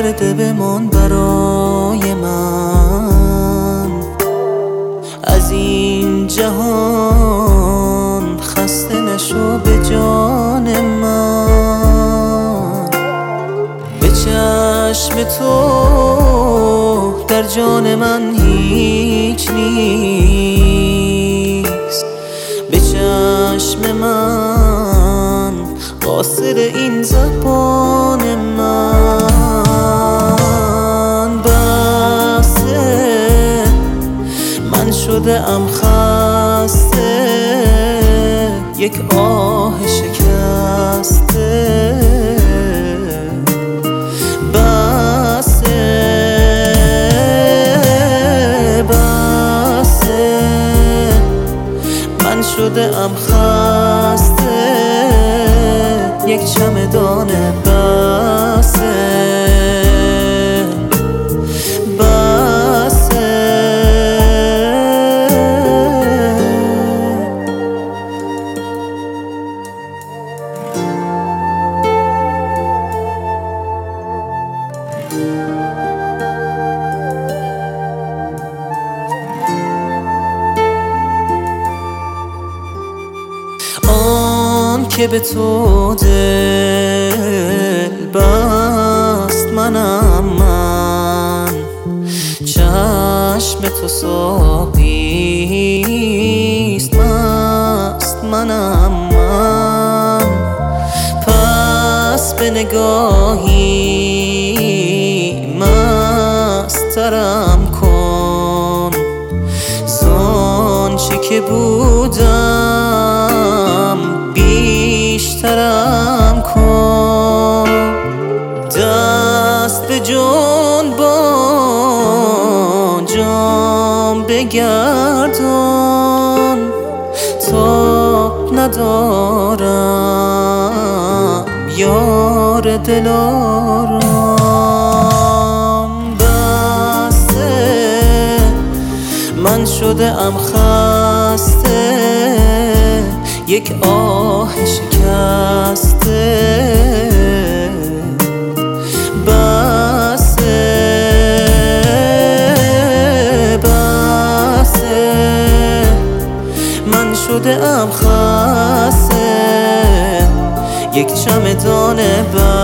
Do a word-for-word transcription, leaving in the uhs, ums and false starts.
کرده بمان برای من، از این جهان خسته نشو به جان من. به چشم تو در جان من هیچ نیست، به چشم من قاصر این زبان من. بسه من شده ام خسته، یک آه شکسته. بسه بسه من شده ام خسته، یک چمدان بسه بسه. آن که به تو دل بست منم من، چشم تو ساقیست مست منم من. پس به نگاهی مسترم کن، زآنچه که بودم بیشترم کن. دست به جنبان جام بگردان، تاب ندارم یار دلارام. بسه من شده ام خسته، یک آه شکسته. بسه بسه من شده ام خسته، یک چمدان بسه.